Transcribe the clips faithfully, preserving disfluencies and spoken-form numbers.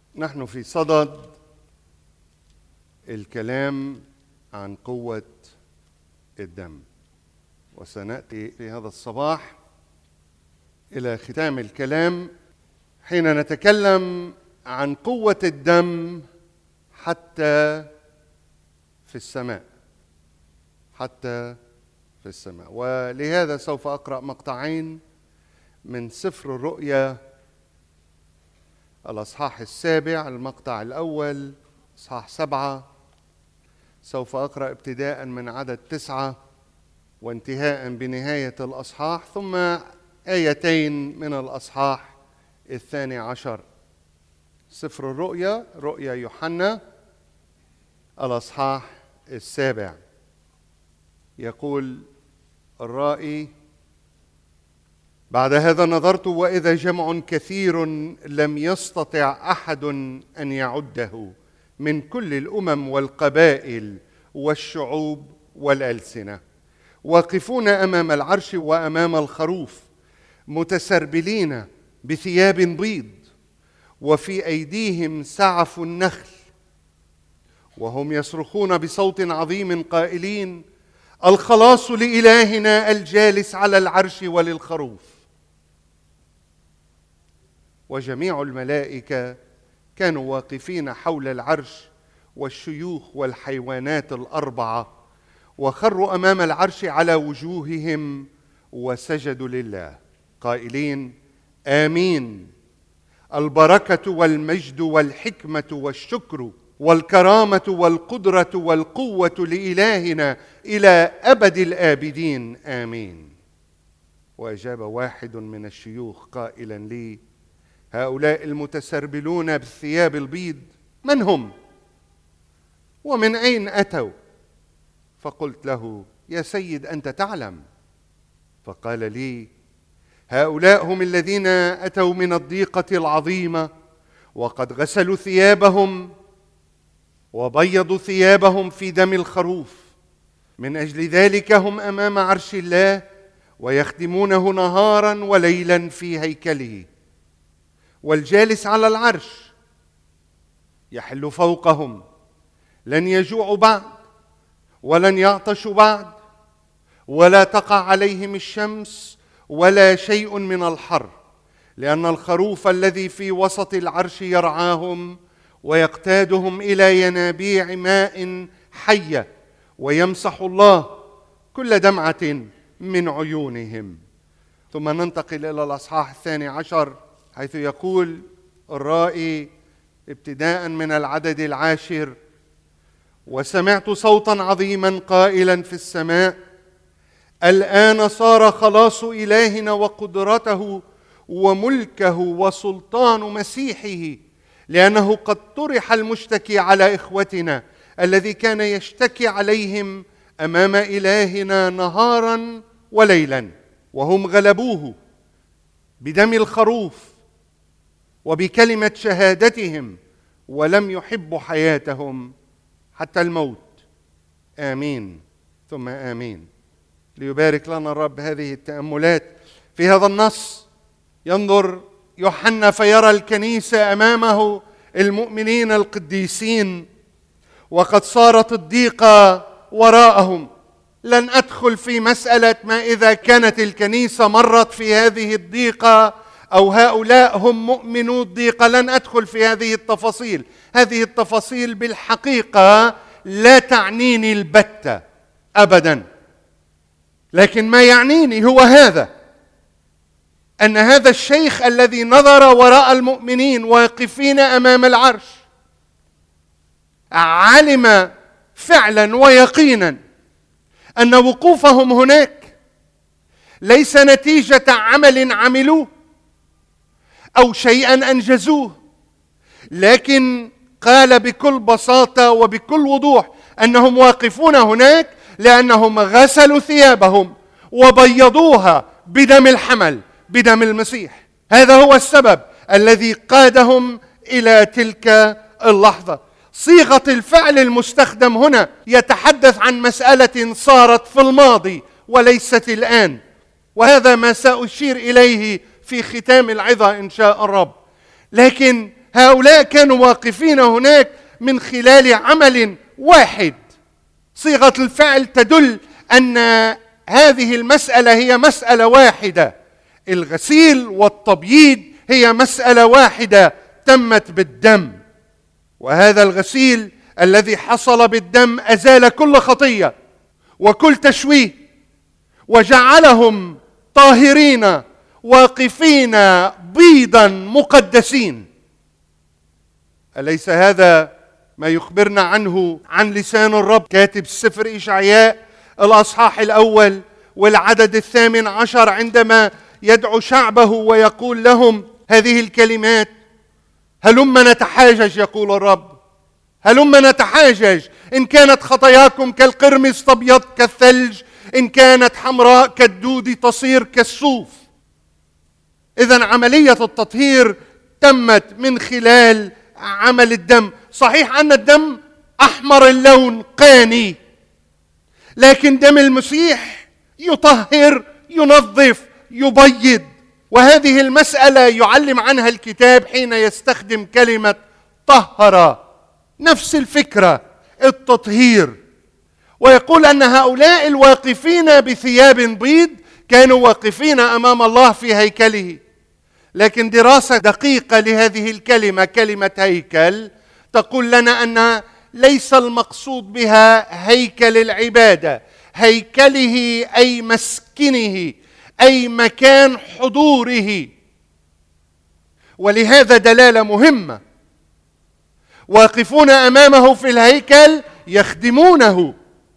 نحن في صدد الكلام عن قوة الدم، وسنأتي في هذا الصباح إلى ختام الكلام حين نتكلم عن قوة الدم حتى في السماء، حتى في السماء. ولهذا سوف أقرأ مقطعين من سفر الرؤيا الأصحاح السابع. المقطع الأول أصحاح سبعة، سوف أقرأ ابتداء من عدد تسعة وانتهاء بنهاية الأصحاح، ثم آيتين من الأصحاح الثاني عشر. سفر الرؤيا، رؤيا يوحنا الأصحاح السابع. يقول الرائي: بعد هذا نظرت وإذا جمع كثير لم يستطع أحد أن يعده من كل الأمم والقبائل والشعوب والألسنة، واقفون أمام العرش وأمام الخروف، متسربلين بثياب بيض، وفي أيديهم سعف النخل، وهم يصرخون بصوت عظيم قائلين: الخلاص لإلهنا الجالس على العرش وللخروف. وجميع الملائكة كانوا واقفين حول العرش والشيوخ والحيوانات الأربعة، وخروا أمام العرش على وجوههم وسجدوا لله قائلين: آمين. البركة والمجد والحكمة والشكر والكرامة والقدرة والقوة لإلهنا إلى أبد الآبدين، آمين. وأجاب واحد من الشيوخ قائلا لي: هؤلاء المتسربلون بالثياب البيض من هم؟ ومن أين أتوا؟ فقلت له: يا سيد أنت تعلم. فقال لي: هؤلاء هم الذين أتوا من الضيقة العظيمة، وقد غسلوا ثيابهم وبيضوا ثيابهم في دم الخروف. من أجل ذلك هم أمام عرش الله، ويخدمونه نهارا وليلا في هيكله. والجالس على العرش يحل فوقهم، لن يجوعوا بعد ولن يعطشوا بعد، ولا تقع عليهم الشمس ولا شيء من الحر، لأن الخروف الذي في وسط العرش يرعاهم ويقتادهم إلى ينابيع ماء حية، ويمسح الله كل دمعة من عيونهم. ثم ننتقل إلى الأصحاح الثاني عشر، حيث يقول الرائي ابتداء من العدد العاشر: وسمعت صوتا عظيما قائلا في السماء: الآن صار خلاص إلهنا وقدرته وملكه وسلطان مسيحه، لأنه قد طرح المشتكي على إخوتنا الذي كان يشتكي عليهم أمام إلهنا نهارا وليلا، وهم غلبوه بدم الخروف وبكلمة شهادتهم، ولم يحبوا حياتهم حتى الموت. آمين ثم آمين. ليبارك لنا الرب هذه التأملات. في هذا النص ينظر يوحنا فيرى الكنيسة أمامه المؤمنين القديسين، وقد صارت الضيقة وراءهم. لن أدخل في مسألة ما إذا كانت الكنيسة مرت في هذه الضيقة أو هؤلاء هم مؤمنو الضيقة، لن أدخل في هذه التفاصيل. هذه التفاصيل بالحقيقة لا تعنيني البتة أبدا، لكن ما يعنيني هو هذا: أن هذا الشيخ الذي نظر وراء المؤمنين واقفين أمام العرش علم فعلا ويقينا أن وقوفهم هناك ليس نتيجة عمل عملوه أو شيئا أنجزوه، لكن قال بكل بساطة وبكل وضوح أنهم واقفون هناك لأنهم غسلوا ثيابهم وبيضوها بدم الحمل، بدم المسيح. هذا هو السبب الذي قادهم إلى تلك اللحظة. صيغة الفعل المستخدم هنا يتحدث عن مسألة صارت في الماضي وليست الآن، وهذا ما سأشير إليه في ختام العظة إن شاء الرب. لكن هؤلاء كانوا واقفين هناك من خلال عمل واحد. صيغة الفعل تدل أن هذه المسألة هي مسألة واحدة، الغسيل والتبييض هي مسألة واحدة تمت بالدم، وهذا الغسيل الذي حصل بالدم أزال كل خطية وكل تشويه، وجعلهم طاهرين واقفين بيضا مقدسين. أليس هذا ما يخبرنا عنه عن لسان الرب كاتب سفر إشعياء الأصحاح الأول والعدد الثامن عشر، عندما يدعو شعبه ويقول لهم هذه الكلمات: هلم نتحاجج يقول الرب، هلم نتحاجج، إن كانت خطاياكم كالقرمز تبيض كالثلج، إن كانت حمراء كالدود تصير كالصوف. إذن عملية التطهير تمت من خلال عمل الدم. صحيح أن الدم أحمر اللون قاني، لكن دم المسيح يطهر، ينظف، يبيض. وهذه المسألة يعلم عنها الكتاب حين يستخدم كلمة طهر، نفس الفكرة، التطهير. ويقول أن هؤلاء الواقفين بثياب بيض كانوا واقفين أمام الله في هيكله. لكن دراسة دقيقة لهذه الكلمة، كلمة هيكل، تقول لنا أن ليس المقصود بها هيكل العبادة، هيكله أي مسكنه، أي مكان حضوره. ولهذا دلالة مهمة، واقفون أمامه في الهيكل يخدمونه،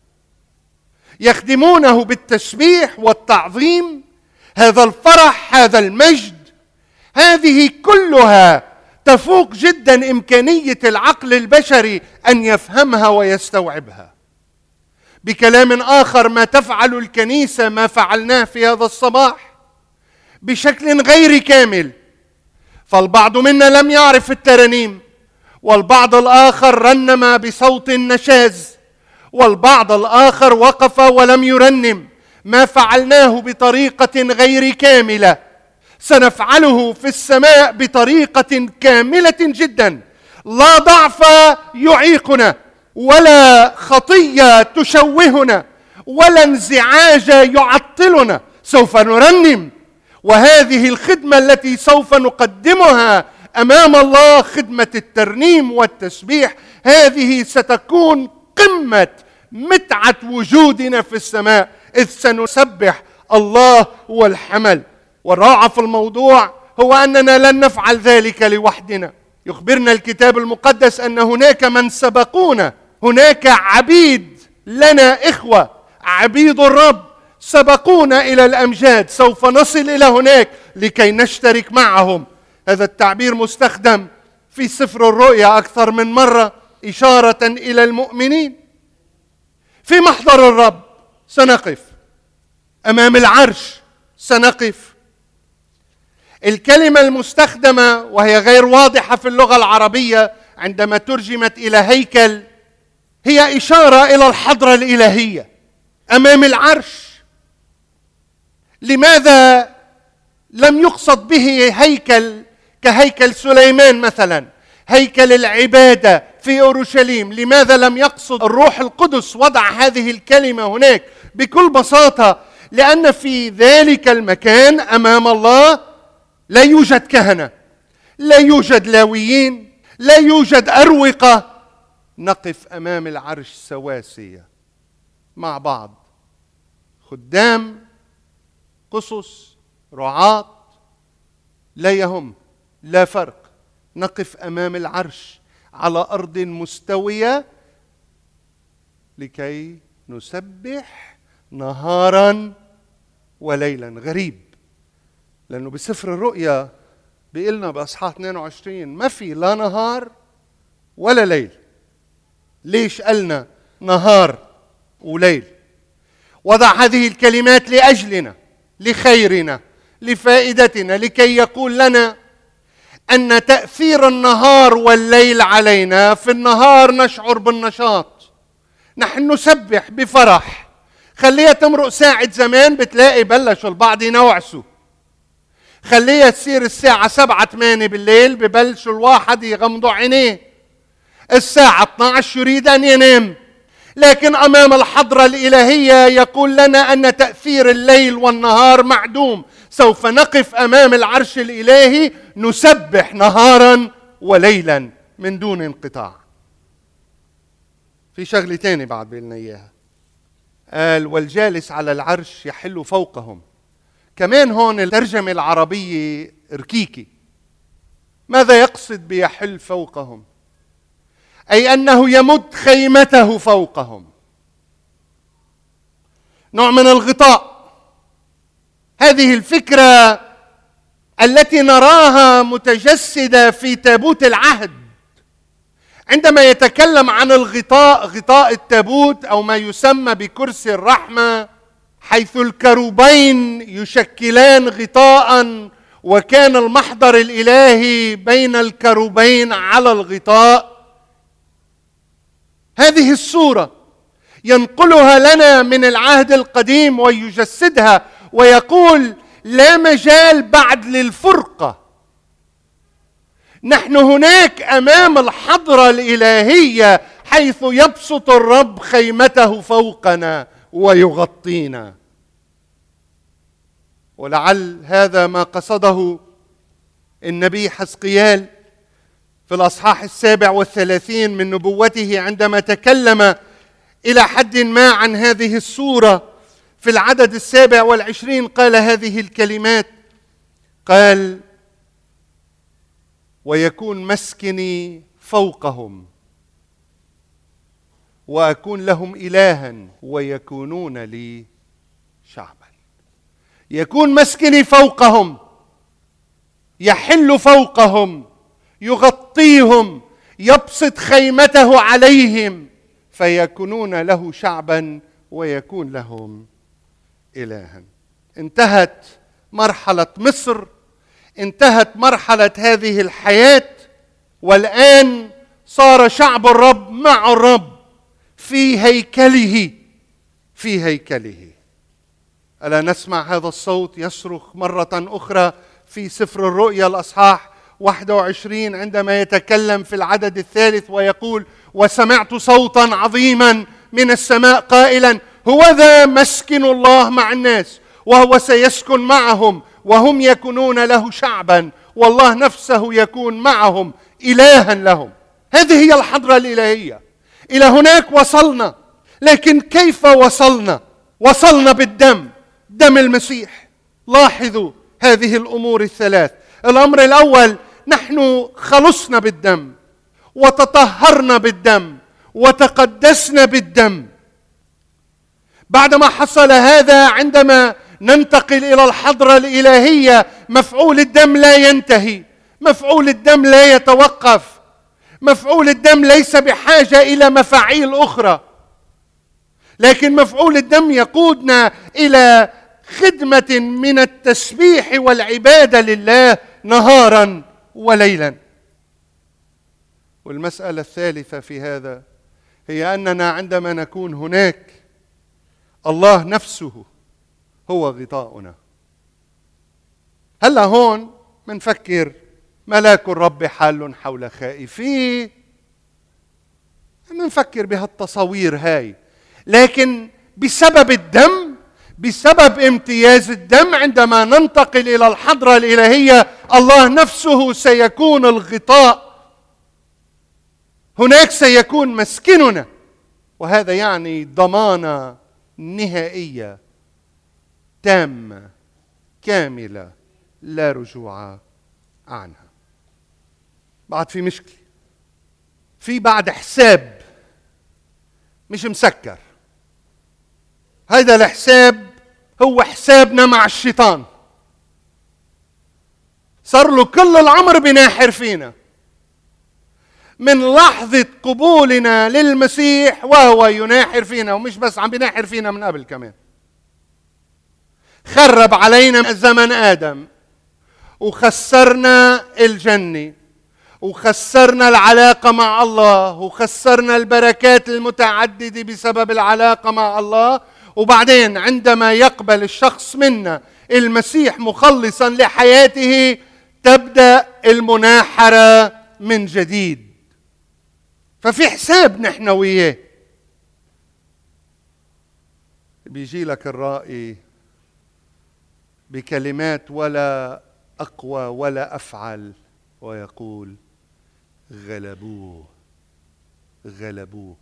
يخدمونه بالتسبيح والتعظيم، هذا الفرح، هذا المجد، هذه كلها تفوق جدا إمكانية العقل البشري أن يفهمها ويستوعبها. بكلام آخر، ما تفعل الكنيسة ما فعلناه في هذا الصباح بشكل غير كامل. فالبعض منا لم يعرف الترانيم، والبعض الآخر رنم بصوت نشاز، والبعض الآخر وقف ولم يرنم. ما فعلناه بطريقة غير كاملة سنفعله في السماء بطريقة كاملة جدا. لا ضعف يعيقنا، ولا خطية تشوهنا، ولا انزعاج يعطلنا. سوف نرنم، وهذه الخدمة التي سوف نقدمها أمام الله، خدمة الترنيم والتسبيح، هذه ستكون قمة متعة وجودنا في السماء، إذ سنسبح الله والحمل. والرائع في الموضوع هو أننا لن نفعل ذلك لوحدنا. يخبرنا الكتاب المقدس أن هناك من سبقونا، هناك عبيد لنا، إخوة عبيد الرب سبقونا إلى الأمجاد، سوف نصل إلى هناك لكي نشترك معهم. هذا التعبير مستخدم في سفر الرؤيا أكثر من مرة إشارة إلى المؤمنين. في محضر الرب سنقف، أمام العرش سنقف. الكلمة المستخدمة وهي غير واضحة في اللغة العربية عندما ترجمت إلى هيكل هي إشارة إلى الحضرة الإلهية أمام العرش. لماذا لم يقصد به هيكل كهيكل سليمان مثلا، هيكل العبادة في أورشليم؟ لماذا لم يقصد الروح القدس وضع هذه الكلمة هناك؟ بكل بساطة لأن في ذلك المكان أمام الله لا يوجد كهنة، لا يوجد لاويين، لا يوجد أروقة. نقف أمام العرش سواسية مع بعض، خدام، قصص، رعاة، لا يهم، لا فرق. نقف أمام العرش على أرض مستوية لكي نسبح نهارا وليلا. غريب، لأنه بسفر الرؤيا بيقلنا بأصحاح اثنين وعشرين ما في لا نهار ولا ليل. ليش قالنا نهار وليل؟ وضع هذه الكلمات لأجلنا، لخيرنا، لفائدتنا، لكي يقول لنا أن تأثير النهار والليل علينا. في النهار نشعر بالنشاط، نحن نسبح بفرح. خليها تمرق ساعة زمان بتلاقي بلشوا البعض ينوعسوا. خليها تصير الساعة سبعة ثمانية بالليل، ببلشوا الواحد يغمضوا عينيه. الساعة اثني عشر يريد أن ينام. لكن أمام الحضرة الإلهية يقول لنا أن تأثير الليل والنهار معدوم. سوف نقف أمام العرش الإلهي نسبح نهارا وليلا من دون انقطاع. في شغلة تاني بعد بيقولنا إياها، قال والجالس على العرش يحل فوقهم. كمان هون الترجمة العربية ركيكي. ماذا يقصد بيحل فوقهم؟ أي أنه يمد خيمته فوقهم، نوع من الغطاء. هذه الفكرة التي نراها متجسدة في تابوت العهد. عندما يتكلم عن الغطاء، غطاء التابوت أو ما يسمى بكرسي الرحمة، حيث الكروبين يشكلان غطاء، وكان المحضر الإلهي بين الكروبين على الغطاء. هذه الصورة ينقلها لنا من العهد القديم ويجسدها ويقول لا مجال بعد للفرقة. نحن هناك أمام الحضرة الإلهية حيث يبسط الرب خيمته فوقنا ويغطينا. ولعل هذا ما قصده النبي حزقيال في الأصحاح السابع والثلاثين من نبوته، عندما تكلم إلى حد ما عن هذه الصورة. في العدد السابع والعشرين قال هذه الكلمات، قال ويكون مسكني فوقهم وأكون لهم إلها ويكونون لي شعبا. يكون مسكني فوقهم، يحل فوقهم، يغطيهم، يبسط خيمته عليهم، فيكونون له شعبا ويكون لهم إلها. انتهت مرحلة مصر، انتهت مرحلة هذه الحياة، والآن صار شعب الرب مع الرب في هيكله، في هيكله. ألا نسمع هذا الصوت يصرخ مرة أخرى في سفر الرؤيا الأصحاح واحد وعشرين عندما يتكلم في العدد الثالث ويقول وسمعت صوتا عظيما من السماء قائلا هوذا مسكن الله مع الناس وهو سيسكن معهم وهم يكونون له شعبا والله نفسه يكون معهم إلها لهم. هذه هي الحضرة الإلهية. إلى هناك وصلنا، لكن كيف وصلنا؟ وصلنا بالدم، دم المسيح. لاحظوا هذه الأمور الثلاث. الأمر الأول، نحن خلصنا بالدم وتطهرنا بالدم وتقدسنا بالدم. بعدما حصل هذا، عندما ننتقل إلى الحضرة الإلهية، مفعول الدم لا ينتهي، مفعول الدم لا يتوقف، مفعول الدم ليس بحاجة إلى مفاعيل أخرى، لكن مفعول الدم يقودنا إلى خدمة من التسبيح والعبادة لله نهارا وليلا. والمسألة الثالثة في هذا هي أننا عندما نكون هناك، الله نفسه هو غطاؤنا. هلا هون منفكر ملاك الرب حال حول خائفيه، منفكر بهالتصوير هاي، لكن بسبب الدم، بسبب امتياز الدم، عندما ننتقل إلى الحضرة الإلهية الله نفسه سيكون الغطاء. هناك سيكون مسكننا، وهذا يعني ضمانة نهائية تامة كاملة لا رجوع عنها. بعد في مشكلة، في بعد حساب مش مسكر. هذا الحساب هو حسابنا مع الشيطان. صار له كل العمر بيناحر فينا من لحظة قبولنا للمسيح وهو يناحر فينا، ومش بس عم بيناحر فينا من قبل كمان. خرب علينا زمن آدم وخسرنا الجنة وخسرنا العلاقة مع الله وخسرنا البركات المتعددة بسبب العلاقة مع الله، وبعدين عندما يقبل الشخص منا المسيح مخلصا لحياته تبدأ المناحرة من جديد. ففي حساب نحن وياه. بيجي لك الرائي بكلمات ولا أقوى ولا أفعل ويقول غلبوه غلبوه.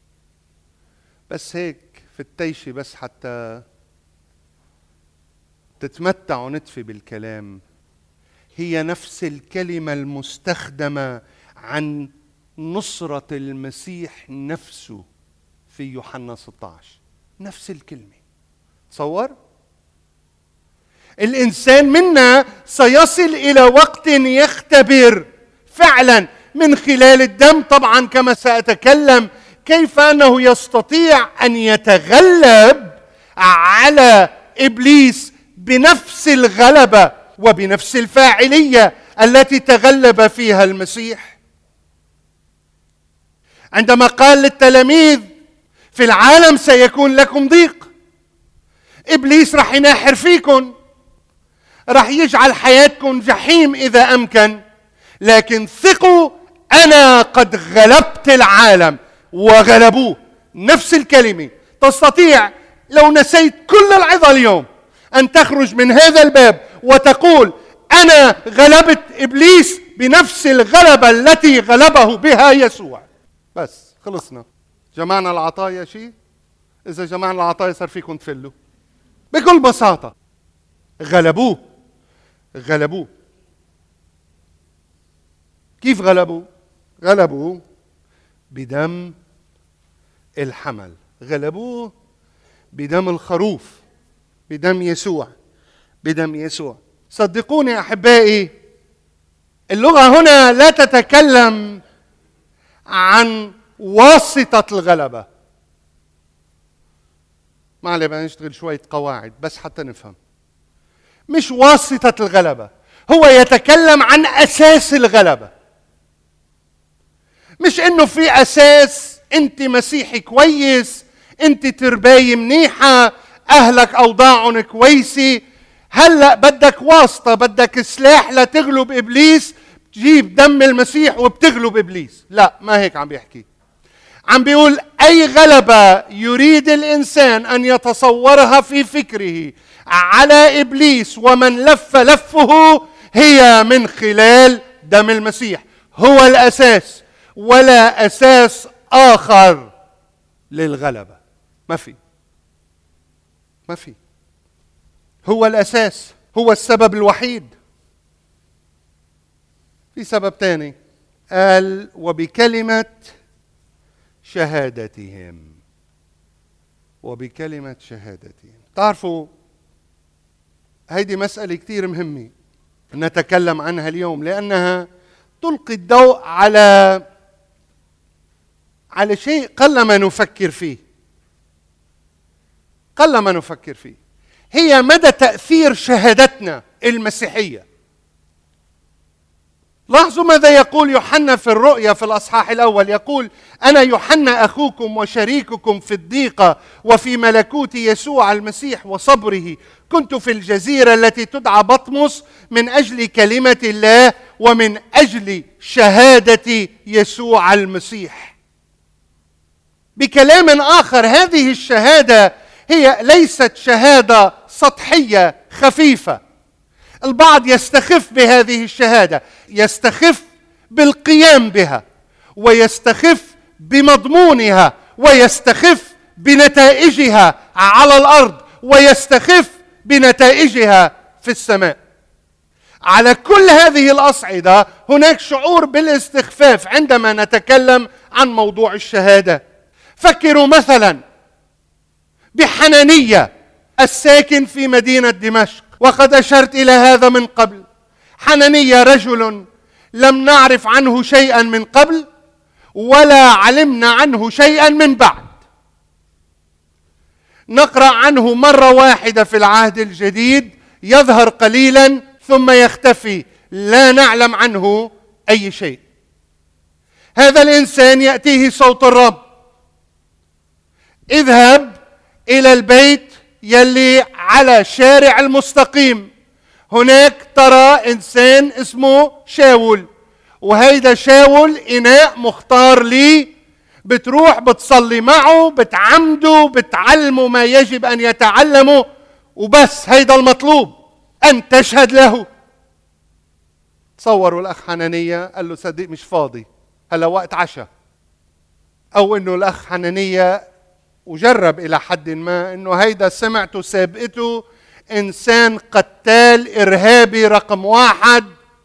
بس هيك في التيشي بس حتى تتمتع ونتفي بالكلام. هي نفس الكلمة المستخدمة عن نصرة المسيح نفسه في يوحنا ستة عشر، نفس الكلمة. تصور الإنسان منا سيصل إلى وقت يختبر فعلا من خلال الدم طبعا كما سأتكلم كيف أنه يستطيع أن يتغلب على إبليس بنفس الغلبة وبنفس الفاعلية التي تغلب فيها المسيح. عندما قال للتلاميذ في العالم سيكون لكم ضيق، إبليس راح يناحر فيكم، راح يجعل حياتكم جحيم إذا أمكن، لكن ثقوا أنا قد غلبت العالم وغلبوه. نفس الكلمة. تستطيع لو نسيت كل العظة اليوم أن تخرج من هذا الباب وتقول أنا غلبت إبليس بنفس الغلبة التي غلبه بها يسوع. بس خلصنا. جمعنا العطايا شيء؟ إذا جمعنا العطايا صار فيكم تفلوا بكل بساطة. غلبوه غلبوه. كيف غلبوه؟ غلبوه بدم الحمل، غلبوه بدم الخروف، بدم يسوع، بدم يسوع. صدقوني أحبائي، اللغة هنا لا تتكلم عن واسطة الغلبة. ما عليه بقى نشتغل شوية قواعد بس حتى نفهم. مش واسطة الغلبة، هو يتكلم عن أساس الغلبة. مش إنه في أساس أنت مسيحي كويس، أنت ترباية منيحة، أهلك أوضاعهم كويسة، هلأ بدك واسطة، بدك سلاح لتغلب إبليس، تجيب دم المسيح وبتغلب إبليس. لا، ما هيك عم بيحكي. عم بيقول أي غلبة يريد الإنسان أن يتصورها في فكره على إبليس ومن لف لفه هي من خلال دم المسيح. هو الأساس، ولا أساس آخر للغلبة. ما في ما في هو الأساس، هو السبب الوحيد. في سبب تاني، قال وبكلمة شهادتهم، وبكلمة شهادتهم. تعرفوا هيدي مسألة كتير مهمة نتكلم عنها اليوم، لأنها تلقي الضوء على على شيء قلما نفكر فيه قلما نفكر فيه هي مدى تأثير شهادتنا المسيحية. لاحظوا ماذا يقول يوحنا في الرؤيا في الأصحاح الأول. يقول أنا يوحنا أخوكم وشريككم في الضيقة وفي ملكوت يسوع المسيح وصبره، كنت في الجزيرة التي تدعى بطمس من أجل كلمة الله ومن أجل شهادة يسوع المسيح. بكلام آخر، هذه الشهادة هي ليست شهادة سطحية خفيفة. البعض يستخف بهذه الشهادة، يستخف بالقيام بها، ويستخف بمضمونها، ويستخف بنتائجها على الأرض، ويستخف بنتائجها في السماء. على كل هذه الأصعدة هناك شعور بالاستخفاف عندما نتكلم عن موضوع الشهادة. فكروا مثلا بحنانية الساكن في مدينة دمشق، وقد أشرت إلى هذا من قبل. حنانية رجل لم نعرف عنه شيئا من قبل ولا علمنا عنه شيئا من بعد. نقرأ عنه مرة واحدة في العهد الجديد، يظهر قليلا ثم يختفي، لا نعلم عنه أي شيء. هذا الإنسان يأتيه صوت الرب: اذهب إلى البيت يلي على شارع المستقيم. هناك ترى إنسان اسمه شاول، وهيدا شاول إناء مختار لي، بتروح بتصلي معه، بتعمده، بتعلمه ما يجب أن يتعلمه، وبس. هيدا المطلوب، أن تشهد له. تصوروا الأخ حنانية قال له صديق مش فاضي هلا وقت عشاء. أو إنه الأخ حنانية وجرب إلى حد ما إنه هيدا سمعته سابقته إنسان قتال إرهابي رقم واحد.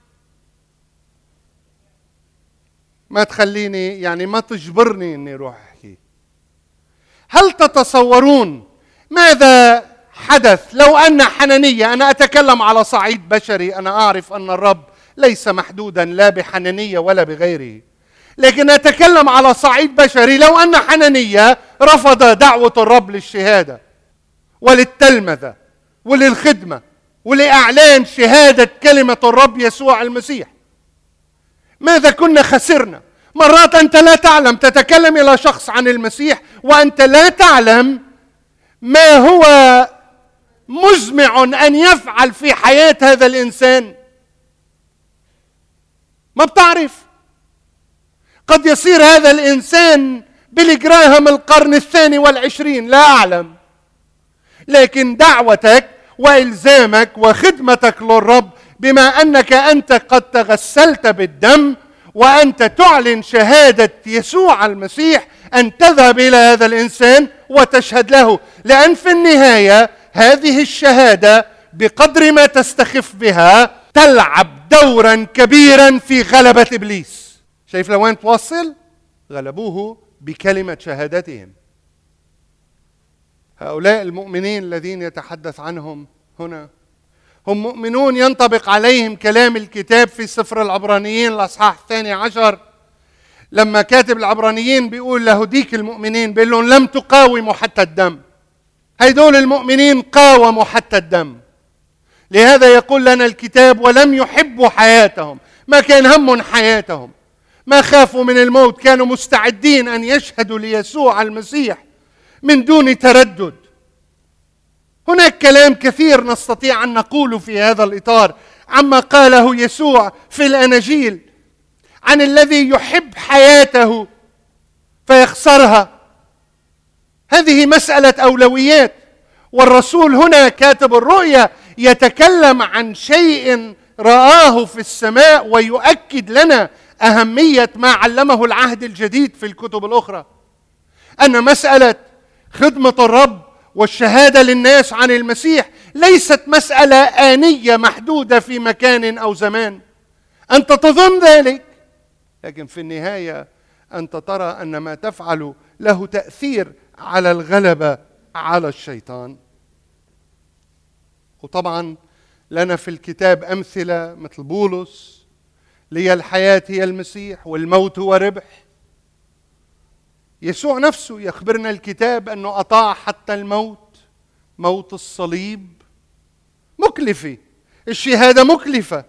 ما تخليني يعني ما تجبرني إني أروح أحكي. هل تتصورون ماذا حدث لو أن حنانية، أنا أتكلم على صعيد بشري، أنا أعرف أن الرب ليس محدودا لا بحنانية ولا بغيره، لكن أتكلم على صعيد بشري. لو أن حنانية رفض دعوة الرب للشهادة وللتلمذة وللخدمة ولإعلان شهادة كلمة الرب يسوع المسيح، ماذا كنا خسرنا؟ مرات أنت لا تعلم، تتكلم إلى شخص عن المسيح وأنت لا تعلم ما هو مزمع أن يفعل في حياة هذا الإنسان. ما بتعرف، قد يصير هذا الإنسان بيلي جراهام القرن الثاني والعشرين، لا أعلم. لكن دعوتك وإلزامك وخدمتك للرب بما أنك أنت قد تغسلت بالدم وأنت تعلن شهادة يسوع المسيح، أن تذهب إلى هذا الإنسان وتشهد له. لأن في النهاية هذه الشهادة بقدر ما تستخف بها تلعب دورا كبيرا في غلبة إبليس. شايف لوين توصل؟ غلبوه بكلمة شهادتهم. هؤلاء المؤمنين الذين يتحدث عنهم هنا هم مؤمنون ينطبق عليهم كلام الكتاب في سفر العبرانيين الأصحاح الثاني عشر، لما كاتب العبرانيين بيقول لهديك المؤمنين، بيقول لهم لم تقاوموا حتى الدم. هيدول المؤمنين قاوموا حتى الدم. لهذا يقول لنا الكتاب ولم يحبوا حياتهم، ما كان همهم حياتهم، ما خافوا من الموت، كانوا مستعدين أن يشهدوا ليسوع المسيح من دون تردد. هناك كلام كثير نستطيع أن نقوله في هذا الإطار عما قاله يسوع في الأناجيل عن الذي يحب حياته فيخسرها. هذه مسألة أولويات، والرسول هنا كاتب الرؤيا يتكلم عن شيء رآه في السماء ويؤكد لنا أهمية ما علمه العهد الجديد في الكتب الأخرى، أن مسألة خدمة الرب والشهادة للناس عن المسيح ليست مسألة آنية محدودة في مكان أو زمان. أنت تظن ذلك، لكن في النهاية أنت ترى أن ما تفعل له تأثير على الغلبة على الشيطان. وطبعا لنا في الكتاب أمثلة مثل بولس، لي الحياة هي المسيح والموت هو ربح. يسوع نفسه يخبرنا الكتاب أنه أطاع حتى الموت، موت الصليب. مكلفة الشهادة، مكلفة،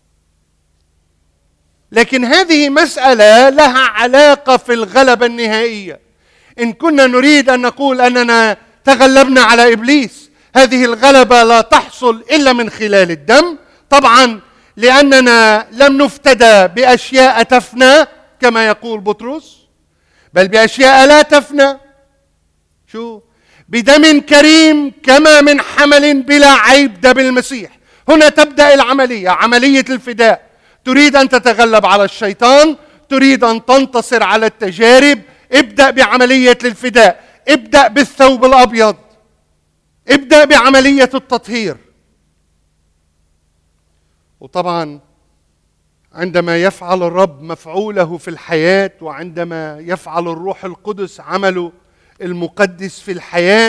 لكن هذه مسألة لها علاقة في الغلبة النهائية. إن كنا نريد أن نقول أننا تغلبنا على إبليس، هذه الغلبة لا تحصل إلا من خلال الدم، طبعا لأننا لم نفتدى بأشياء تفنى كما يقول بطرس، بل بأشياء لا تفنى. شو؟ بدم كريم كما من حمل بلا عيب دم المسيح. هنا تبدأ العملية، عملية الفداء. تريد أن تتغلب على الشيطان، تريد أن تنتصر على التجارب، ابدأ بعملية الفداء، ابدأ بالثوب الأبيض، ابدأ بعملية التطهير. وطبعا عندما يفعل الرب مفعوله في الحياة، وعندما يفعل الروح القدس عمله المقدس في الحياة،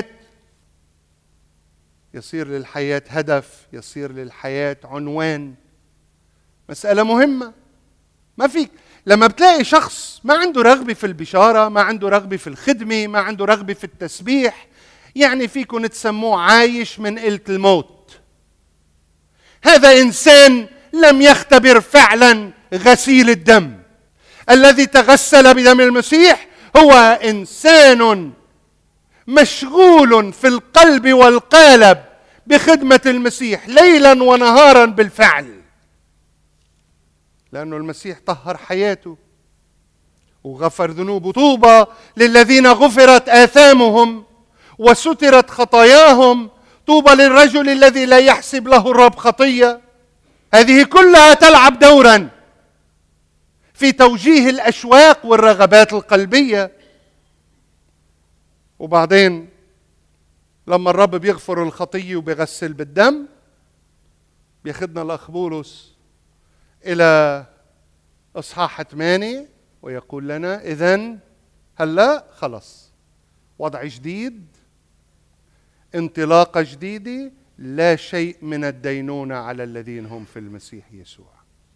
يصير للحياة هدف، يصير للحياة عنوان. مسألة مهمة. ما فيك لما بتلاقي شخص ما عنده رغبة في البشارة، ما عنده رغبة في الخدمة، ما عنده رغبة في التسبيح، يعني فيكم تسموه عايش من قلة الموت. هذا إنسان لم يختبر فعلا غسيل الدم. الذي تغسل بدم المسيح هو إنسان مشغول في القلب والقالب بخدمة المسيح ليلا ونهارا بالفعل، لأنه المسيح طهر حياته وغفر ذنوبه. طوبى للذين غفرت آثامهم وسترت خطاياهم، طوبى للرجل الذي لا يحسب له الرب خطية. هذه كلها تلعب دورا في توجيه الأشواق والرغبات القلبية. وبعدين لما الرب بيغفر الخطية وبيغسل بالدم، بياخدنا الأخ بولس إلى إصحاح ثمانية ويقول لنا إذن هلا خلص وضع جديد، انطلاقة جديدة، لا شيء من الدينونة على الذين هم في المسيح يسوع.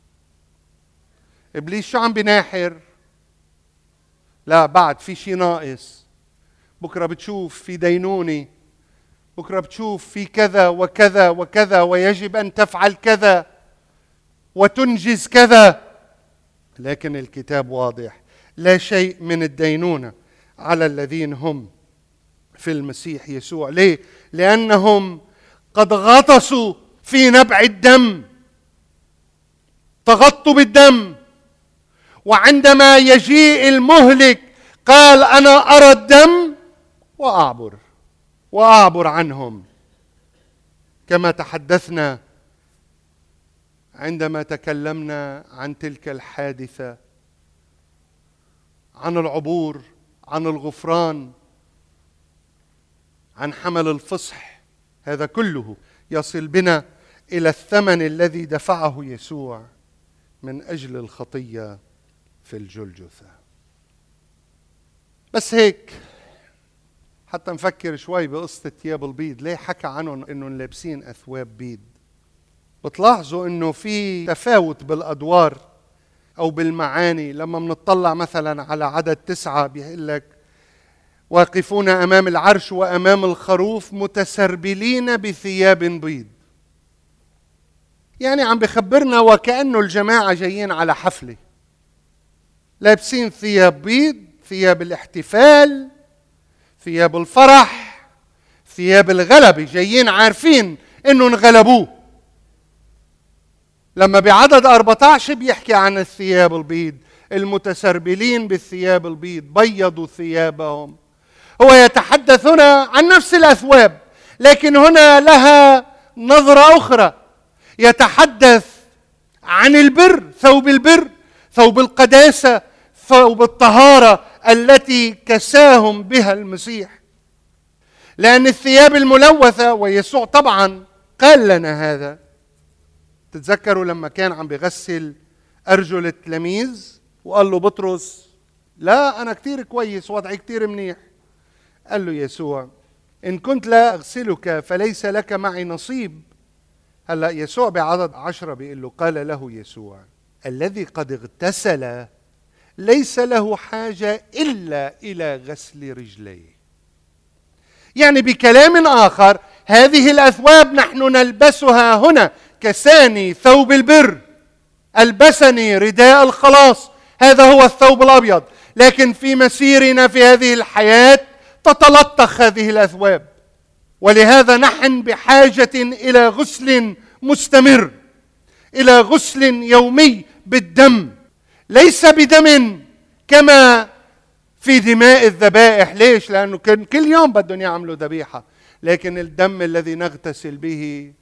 إبليس شو عم بيناحر؟ لا، بعد في شيء ناقص. بكرة بتشوف في دينونة، بكرة بتشوف في كذا وكذا وكذا، ويجب أن تفعل كذا وتنجز كذا. لكن الكتاب واضح، لا شيء من الدينونة على الذين هم في المسيح يسوع. ليه؟ لأنهم قد غطسوا في نبع الدم، تغطوا بالدم، وعندما يجيء المهلك قال أنا أرى الدم وأعبر وأعبر عنهم، كما تحدثنا عندما تكلمنا عن تلك الحادثة، عن العبور، عن الغفران، عن حمل الفصح. هذا كله يصل بنا إلى الثمن الذي دفعه يسوع من أجل الخطية في الجلجثة. بس هيك حتى نفكر شوي بقصة ثياب البيض. ليه حكى عنهم إنهم لابسين أثواب بيض؟ بتلاحظوا إنه في تفاوت بالأدوار أو بالمعاني. لما منطلع مثلا على عدد تسعة بيقول لك واقفون أمام العرش وأمام الخروف متسربلين بثياب بيض، يعني عم بخبرنا وكأنه الجماعة جايين على حفلة، لابسين ثياب بيض، ثياب الاحتفال، ثياب الفرح، ثياب الغلبة، جايين عارفين إنه انغلبوه. لما بعدد أربعة عشر بيحكي عن الثياب البيض، المتسربلين بالثياب البيض بيضوا ثيابهم. هو يتحدث هنا عن نفس الأثواب، لكن هنا لها نظرة أخرى. يتحدث عن البر، ثوب البر، ثوب القداسة، ثوب الطهارة التي كساهم بها المسيح. لأن الثياب الملوثة، ويسوع طبعا قال لنا هذا، تتذكروا لما كان عم بيغسل أرجل التلاميذ وقال له بطرس لا أنا كتير كويس، وضعي كتير منيح. قال له يسوع إن كنت لا أغسلك فليس لك معي نصيب. هلأ يسوع بعدد عشرة بيقول له قال له يسوع الذي قد اغتسل ليس له حاجة إلا إلى غسل رجليه. يعني بكلام آخر، هذه الأثواب نحن نلبسها هنا كساني ثوب البر، ألبسني رداء الخلاص، هذا هو الثوب الأبيض. لكن في مسيرنا في هذه الحياة تتلطخ هذه الأثواب، ولهذا نحن بحاجة إلى غسل مستمر، إلى غسل يومي بالدم، ليس بدم كما في دماء الذبائح. ليش؟ لأنه كل يوم بدهم يعملوا ذبيحة، لكن الدم الذي نغتسل به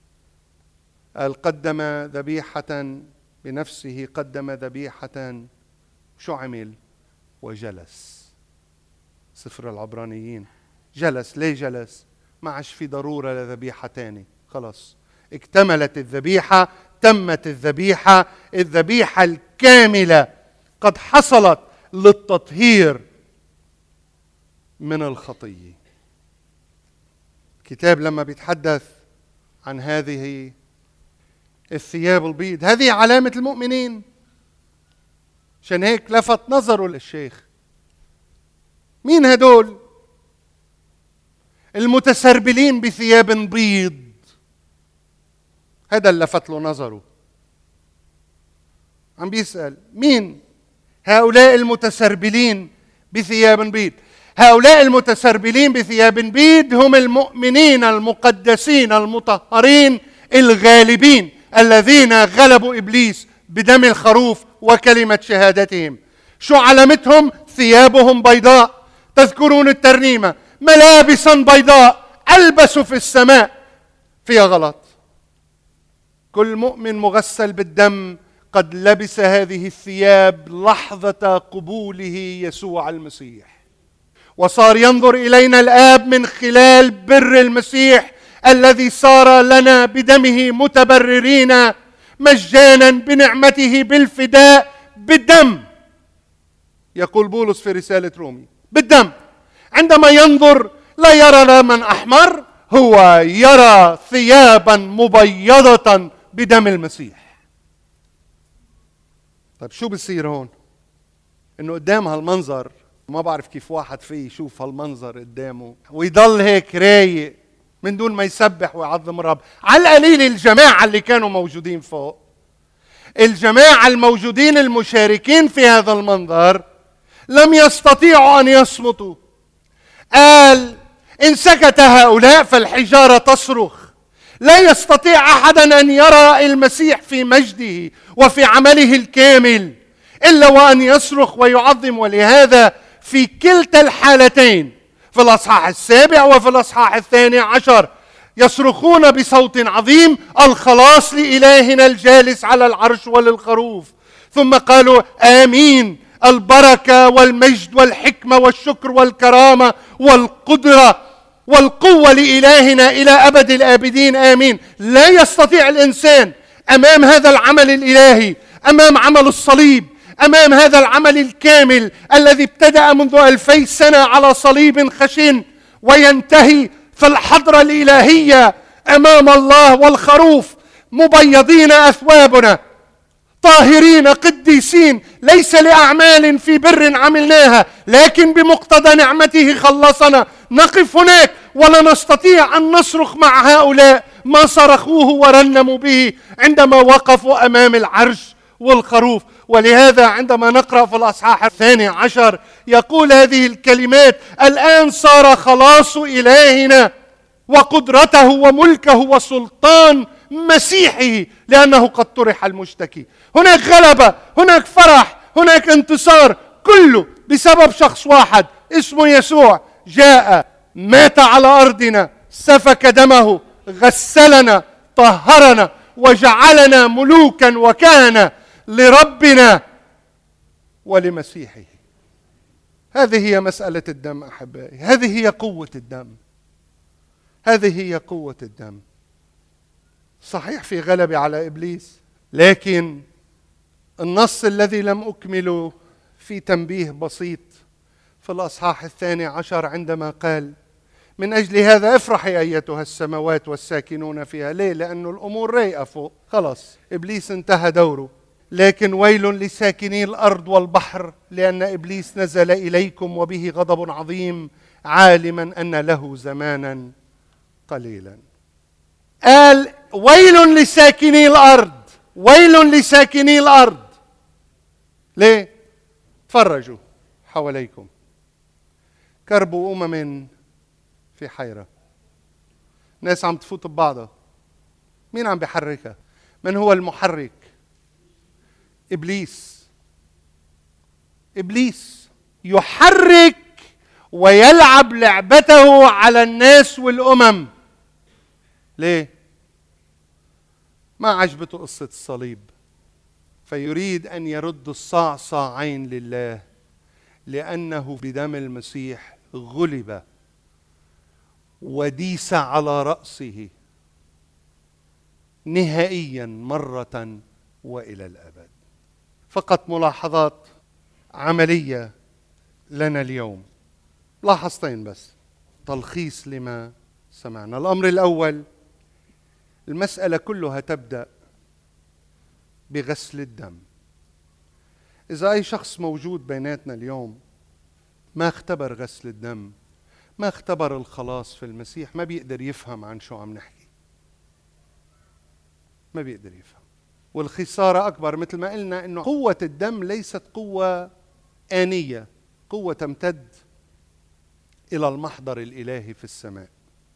قدم ذبيحة بنفسه، قدم ذبيحة. شو عمل؟ وجلس. سفر العبرانيين جلس. ليه جلس؟ ما عادش في ضرورة لذبيحة تاني، خلاص اكتملت الذبيحة، تمت الذبيحة، الذبيحة الكاملة قد حصلت للتطهير من الخطية. الكتاب لما بيتحدث عن هذه الثياب البيض، هذه علامة المؤمنين. عشان هيك لفت نظره للشيخ، مين هدول المتسربلين بثياب بيض؟ هذا اللي لفت له نظره. عم بيسأل مين هؤلاء المتسربلين بثياب بيض؟ هؤلاء المتسربلين بثياب بيض هم المؤمنين المقدسين المطهرين الغالبين الذين غلبوا إبليس بدم الخروف وكلمة شهادتهم. شو علامتهم؟ ثيابهم بيضاء. تذكرون الترنيمة: ملابسا بيضاء ألبسوا في السماء. فيها غلط. كل مؤمن مغسل بالدم قد لبس هذه الثياب لحظة قبوله يسوع المسيح، وصار ينظر إلينا الآب من خلال بر المسيح الذي صار لنا بدمه متبررين مجانا بنعمته بالفداء بالدم. يقول بولس في رسالة رومي: بالدم. عندما ينظر لا يرى لمن أحمر، هو يرى ثيابا مبيضة بدم المسيح. طيب شو بصير هون؟ إنه قدام هالمنظر، ما بعرف كيف واحد فيه يشوف هالمنظر قدامه ويضل هيك رايق من دون ما يسبح ويعظم الرب. على القليل الجماعة اللي كانوا موجودين فوق، الجماعة الموجودين المشاركين في هذا المنظر، لم يستطيعوا أن يصمتوا. قال: إن سكت هؤلاء فالحجارة تصرخ. لا يستطيع أحدا أن يرى المسيح في مجده وفي عمله الكامل إلا وأن يصرخ ويعظم. ولهذا في كلتا الحالتين، في الأصحاح السابع وفي الأصحاح الثاني عشر، يصرخون بصوت عظيم: الخلاص لإلهنا الجالس على العرش وللخروف. ثم قالوا: آمين، البركة والمجد والحكمة والشكر والكرامة والقدرة والقوة لإلهنا إلى أبد الآبدين، آمين. لا يستطيع الإنسان أمام هذا العمل الإلهي، أمام عمل الصليب، أمام هذا العمل الكامل الذي ابتدأ منذ ألفي سنة على صليب خشن وينتهي في الحضرة الإلهية أمام الله والخروف، مبيضين أثوابنا، طاهرين قديسين، ليس لأعمال في بر عملناها لكن بمقتضى نعمته خلصنا. نقف هناك ولا نستطيع أن نصرخ مع هؤلاء ما صرخوه ورنموا به عندما وقفوا أمام العرش والخروف. ولهذا عندما نقرأ في الأصحاح الثاني عشر يقول هذه الكلمات: الآن صار خلاص إلهنا وقدرته وملكه وسلطان مسيحه لأنه قد طرح المشتكي. هناك غلبة، هناك فرح، هناك انتصار، كله بسبب شخص واحد اسمه يسوع. جاء، مات على أرضنا، سفك دمه، غسلنا، طهرنا، وجعلنا ملوكا وكهنة لربنا ولمسيحه. هذه هي مسألة الدم أحبائي، هذه هي قوة الدم، هذه هي قوة الدم. صحيح في غلبة على إبليس، لكن النص الذي لم أكمله في تنبيه بسيط في الأصحاح الثاني عشر عندما قال: من أجل هذا افرحي أيتها السماوات والساكنون فيها. ليه؟ لأنه الأمور رايقة فوق، خلاص إبليس انتهى دوره. لكن ويل لساكني الأرض والبحر لأن إبليس نزل إليكم وبه غضب عظيم عالما أن له زمانا قليلا. قال: ويل لساكني الأرض، ويل لساكني الأرض. ليه؟ تفرجوا حواليكم، كرب أمم في حيرة، ناس عم تفوت ببعضها. مين عم بيحركها؟ من هو المحرك؟ إبليس. إبليس يحرك ويلعب لعبته على الناس والأمم. ليه؟ ما عجبته قصة الصليب، فيريد أن يرد الصاع صاعين لله، لأنه بدم المسيح غلب وديس على رأسه نهائيا مرة وإلى الأبد. فقط ملاحظات عملية لنا اليوم، لاحظتين بس، تلخيص لما سمعنا. الأمر الأول، المسألة كلها تبدأ بغسل الدم. إذا أي شخص موجود بيناتنا اليوم ما اختبر غسل الدم، ما اختبر الخلاص في المسيح، ما بيقدر يفهم عن شو عم نحكي، ما بيقدر يفهم. والخسارة أكبر، مثل ما قلنا إنه قوة الدم ليست قوة آنية، قوة تمتد إلى المحضر الإلهي في السماء.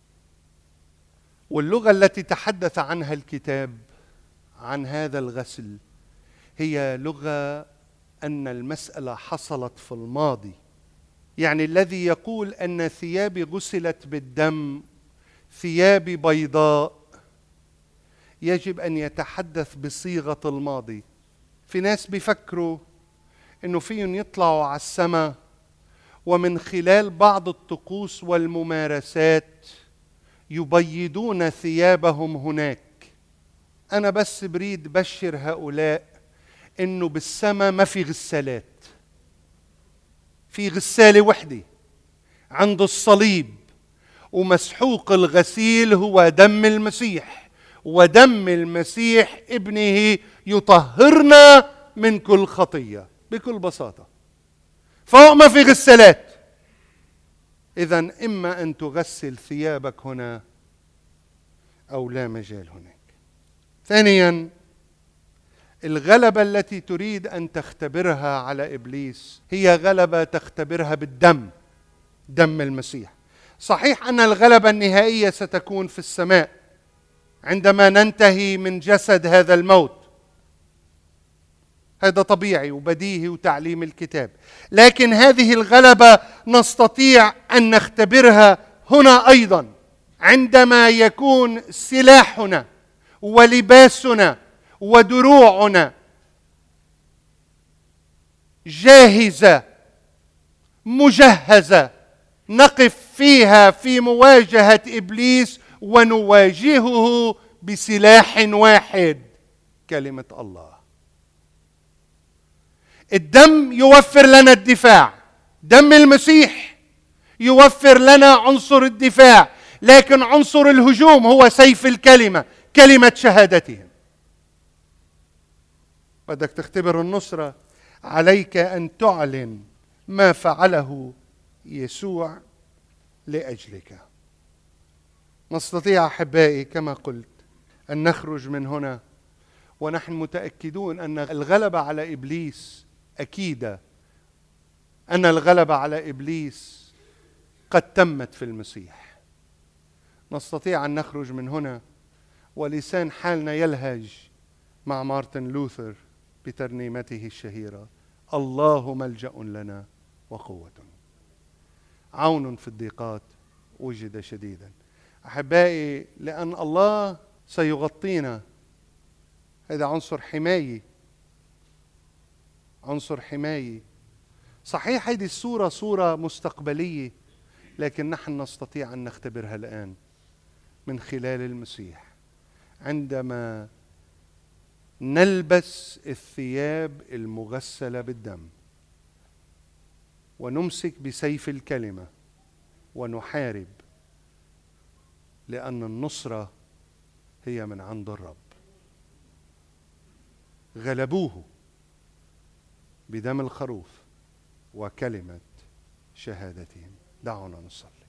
واللغة التي تحدث عنها الكتاب عن هذا الغسل هي لغة أن المسألة حصلت في الماضي. يعني الذي يقول أن ثيابي غسلت بالدم، ثيابي بيضاء، يجب أن يتحدث بصيغة الماضي. في ناس بيفكروا أنه فيهم يطلعوا على السماء ومن خلال بعض الطقوس والممارسات يبيضون ثيابهم هناك. أنا بس بريد بشر هؤلاء أنه بالسماء ما في غسالات، في غسالة وحدة عند الصليب، ومسحوق الغسيل هو دم المسيح، ودم المسيح ابنه يطهرنا من كل خطية بكل بساطة. فوق ما في غسالات. إذن إما أن تغسل ثيابك هنا أو لا مجال هناك. ثانيا، الغلبة التي تريد أن تختبرها على إبليس هي غلبة تختبرها بالدم، دم المسيح. صحيح أن الغلبة النهائية ستكون في السماء عندما ننتهي من جسد هذا الموت، هذا طبيعي وبديهي وتعليم الكتاب، لكن هذه الغلبة نستطيع أن نختبرها هنا أيضا عندما يكون سلاحنا ولباسنا ودروعنا جاهزة مجهزة، نقف فيها في مواجهة إبليس ونواجهه بسلاح واحد، كلمة الله. الدم يوفر لنا الدفاع، دم المسيح يوفر لنا عنصر الدفاع، لكن عنصر الهجوم هو سيف الكلمة، كلمة شهادتهم. بدك تختبر النصرة، عليك أن تعلن ما فعله يسوع لأجلك. نستطيع أحبائي كما قلت أن نخرج من هنا ونحن متأكدون أن الغلبة على إبليس أكيدة، أن الغلبة على إبليس قد تمت في المسيح. نستطيع أن نخرج من هنا ولسان حالنا يلهج مع مارتن لوثر بترنيمته الشهيرة: الله ملجأ لنا وقوة، عون في الضيقات وجد شديدا. أحبائي، لأن الله سيغطينا، هذا عنصر حماية، عنصر حماية. صحيح هذه الصورة صورة مستقبلية، لكن نحن نستطيع أن نختبرها الآن من خلال المسيح عندما نلبس الثياب المغسلة بالدم ونمسك بسيف الكلمة ونحارب، لأن النصرة هي من عند الرب. غلبوه بدم الخروف وكلمة شهادتهم. دعونا نصلي.